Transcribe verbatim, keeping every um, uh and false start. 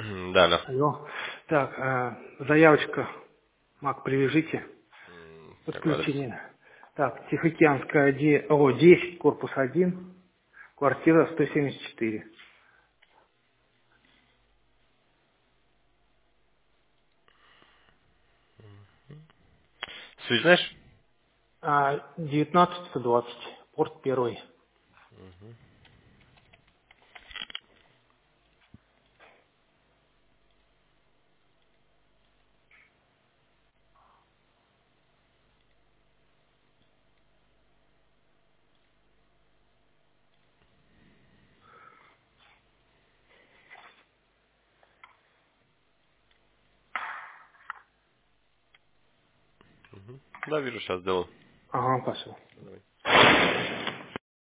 Да, да. Алло. Так, а, заявочка, Мак, привяжите. М, Какой адрес? Подключение. Так, Тихоокеанская, де- о, десять, корпус один, квартира сто семьдесят четыре. Суть знаешь? А, девятнадцать сто двадцать, порт первый. Да, вижу, сейчас сделал. Ага, пошел.